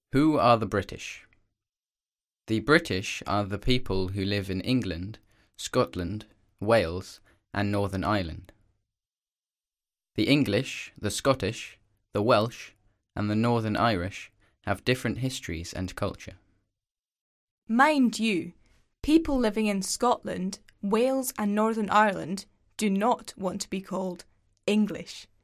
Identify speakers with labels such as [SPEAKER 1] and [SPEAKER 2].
[SPEAKER 1] Who are the British? The British are the people who live in England, Scotland, Wales, and Northern Ireland. The English, the Scottish, the Welsh, and the Northern Irish have different histories and culture.
[SPEAKER 2] Mind you, people living in Scotland, Wales, and Northern Ireland do not want to be called English.